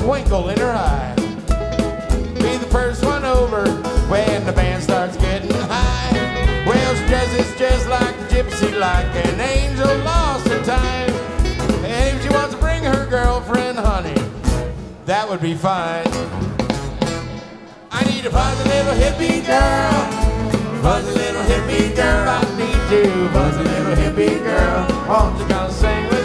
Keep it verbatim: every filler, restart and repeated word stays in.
twinkle in her eye. Be the first one over when the band starts getting high. Well, she does this just like a gypsy, like an angel lost in time. And if she wants to bring her girlfriend, honey, that would be fine. I need a fuzzy little hippie girl, fuzzy little hippie girl. I need you, fuzzy little hippie girl. Won't you come